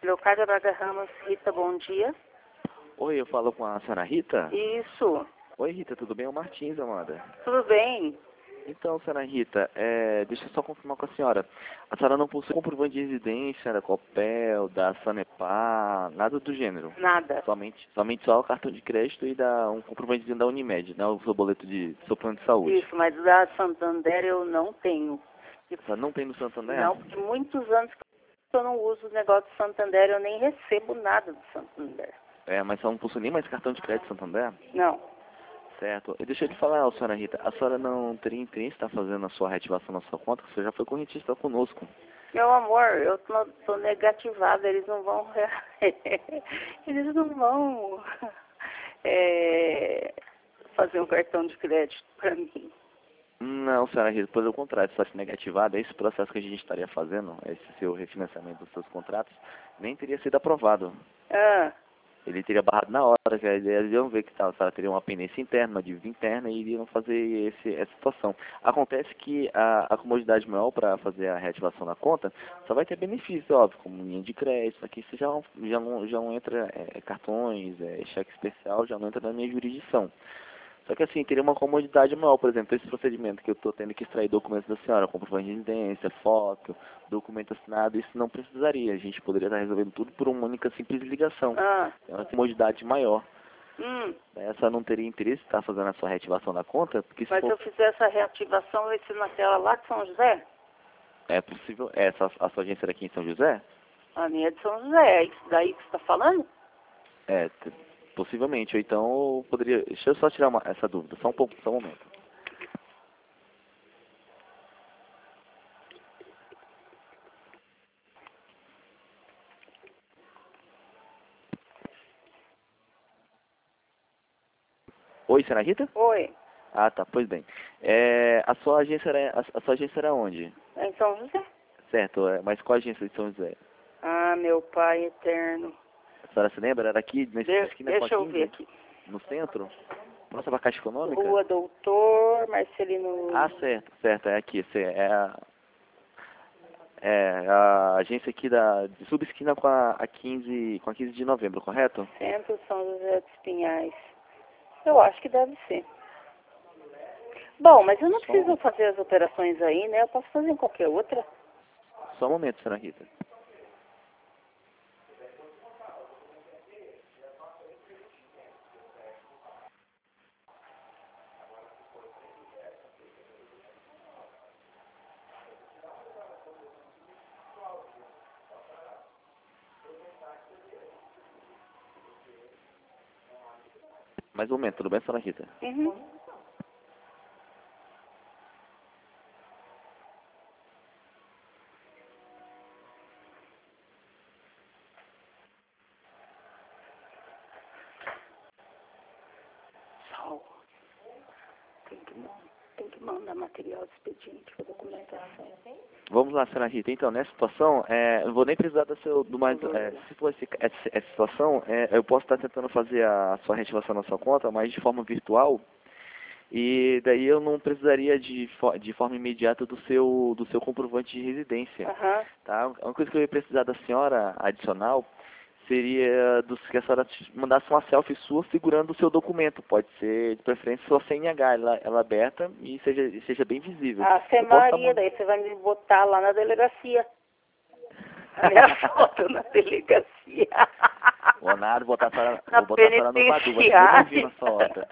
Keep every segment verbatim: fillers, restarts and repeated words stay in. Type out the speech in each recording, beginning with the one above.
Leocádia Braga Ramos, Rita, bom dia. Oi, eu falo com a senhora Rita? Isso. Oi, Rita, tudo bem? É o Martins, amada. Tudo bem? Então, senhora Rita, é, deixa eu só confirmar com a senhora. A senhora não possui comprovante de residência da Copel, da Sanepar, nada do gênero? Nada. Somente, somente só o cartão de crédito e da, um comprovante da Unimed, né? O seu boleto de do seu plano de saúde. Isso, mas da Santander eu não tenho. A senhora não tem no Santander? Não, porque muitos anos que eu não uso o negócio do Santander, eu nem recebo nada do Santander. É, mas só não possui nem mais cartão de crédito Santander? Não. Certo. E deixa eu lhe falar, senhora Rita, a senhora não teria interesse em estar fazendo a sua reativação na sua conta? Você já foi correntista conosco. Meu amor, eu tô, tô negativada, eles não vão... eles não vão é, fazer um cartão de crédito para mim. Não, senhora Rita, pelo contrário, se fosse negativado, esse processo que a gente estaria fazendo, esse seu refinanciamento dos seus contratos, nem teria sido aprovado. Ah, Ele teria barrado na hora, que eles iam ver que a senhora teria uma pendência interna, uma dívida interna, e iriam fazer esse, essa situação. Acontece que a, a comodidade maior para fazer a reativação da conta só vai ter benefício, óbvio, como linha de crédito, aqui você já, não- já, não, já não entra é, cartões, é, cheque especial, já não entra na minha jurisdição. Só que assim, teria uma comodidade maior, por exemplo, esse procedimento que eu estou tendo que extrair documentos da senhora, comprovante de residência, foto, documento assinado, isso não precisaria. A gente poderia estar resolvendo tudo por uma única simples ligação. ah, É uma comodidade maior. hum. Essa não teria interesse em estar fazendo a sua reativação da conta, porque se Mas se for eu fizer essa reativação, vai ser naquela lá de São José? é possível, é, essa, a sua agência era aqui em São José? A minha é de São José, é isso daí que você está falando? É, t- possivelmente. Ou então eu poderia. Deixa eu só tirar uma, essa dúvida, só um pouco, só um momento. Oi, senhora Rita? Oi, Ah, tá, pois bem. É, a sua agência era, a, a sua agência era onde? é em São José? Certo, é, mas qual agência de São José? Ah, meu pai eterno. A senhora se lembra? Era aqui, na De esquina com a deixa eu ver quinze? aqui. No centro? Nossa, pra Caixa Econômica? Rua Doutor Marcelino... Ah, certo, certo, é aqui. cê- É a, é a agência aqui da de subesquina com a, a quinze, com a quinze de novembro, correto? Centro São José dos Pinhais. Eu acho que deve ser. Bom, mas eu não Só, preciso fazer as operações aí, né? Eu posso fazer em qualquer outra. só um momento, senhora Rita. Mais um momento, tudo bem, senhora Rita? Uhum. Sol. Tem que, man- tem que mandar material de expediente para documentação. Vamos lá, senhora Rita. Então, nessa situação, é, eu não vou nem precisar do seu, do mais, é, se for esse, essa, essa situação, é, eu posso estar tentando fazer a sua reativação na sua conta, mas de forma virtual, e daí eu não precisaria de, fo- de forma imediata do seu, do seu comprovante de residência, Aham. tá? A única coisa que eu ia precisar da senhora, adicional, seria dos, que a senhora te mandasse uma selfie sua segurando o seu documento. Pode ser, de preferência, sua C N H, ela, ela aberta e seja, e seja bem visível. Ah, Fé Eu posso Maria, estar daí você vai me botar lá na delegacia. A minha foto na delegacia. Vou nada, vou botar a senhora, Na vou botar a senhora no Badu, vou te devolver na sua horta.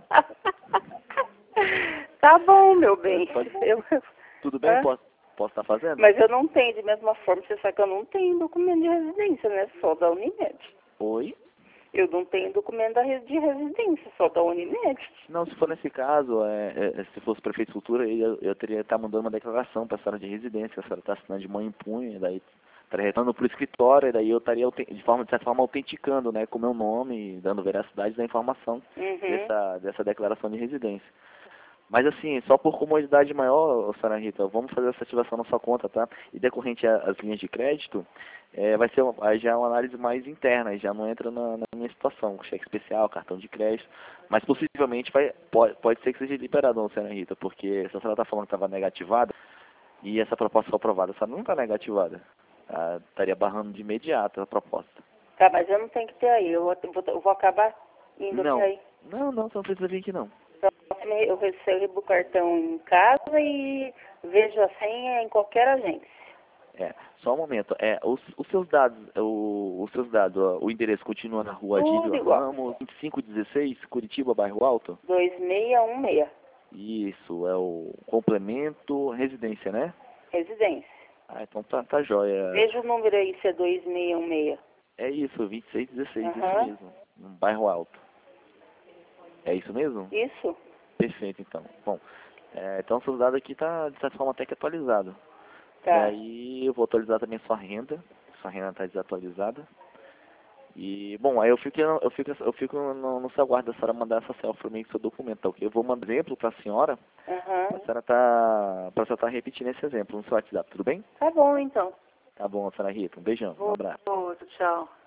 Tá bom, meu bem. Pode- Eu- Tudo bem? Hã? Posso, posso estar fazendo? Mas eu não tenho, de mesma forma, você sabe que eu não tenho documento de residência, né? Só da Unimed. Oi? Eu não tenho documento da re- de residência, só da Unimed. Não, se for nesse caso, é, é, se fosse prefeito futuro, eu, eu teria que estar mandando uma declaração para a senhora de residência, que a senhora está assinando de mão em punho, e daí estaria retornando para o escritório, e daí eu estaria, auten- de, forma, de certa forma, autenticando, né, com o meu nome, e dando veracidade da informação Uhum. dessa, dessa declaração de residência. Mas assim, só por comodidade maior, senhora Rita, vamos fazer essa ativação na sua conta, tá? E decorrente a- às linhas de crédito, é, vai ser uma, aí já é uma análise mais interna, já não entra na, na minha situação, cheque especial, cartão de crédito, mas possivelmente vai, pode, pode ser que seja liberado, senhora Rita, porque se a senhora está falando que estava negativada, e essa proposta foi aprovada, essa não está negativada. Ah, estaria barrando de imediato a proposta. Tá, mas eu não tenho que ter aí. Eu vou, vou, eu vou acabar indo Não, até aí. não, não, você não precisa vir aqui não. Então, eu recebo o cartão em casa e vejo a senha em qualquer agência. É, só um momento. É, os, os seus dados, o, os seus dados, ó, o endereço continua na rua Tudo Adílio igual. Ramos, vinte e cinco dezesseis, Curitiba, Bairro Alto? dois seis um seis. Isso, é o complemento residência, né? Residência. Ah, então tá, tá jóia. Veja o número aí se é dois seis um seis. É isso, vinte e seis dezesseis, isso Aham. mesmo, no Bairro Alto. É isso mesmo? Isso? Perfeito, então. Bom, é, então seus dados aqui tá de certa forma até que atualizado. Tá. Daí eu vou atualizar também sua renda. Sua renda está desatualizada. E, bom, aí eu fico, eu fico, eu fico no, no seu aguardo da senhora mandar essa selfie para mim com seu documento, tá ok? Eu vou mandar um exemplo para a senhora, Aham. para a senhora tá, pra senhora tá repetindo esse exemplo no seu WhatsApp, tudo bem? Tá bom, então. Tá bom, senhora Rita, um beijão, um abraço. Outro, tchau.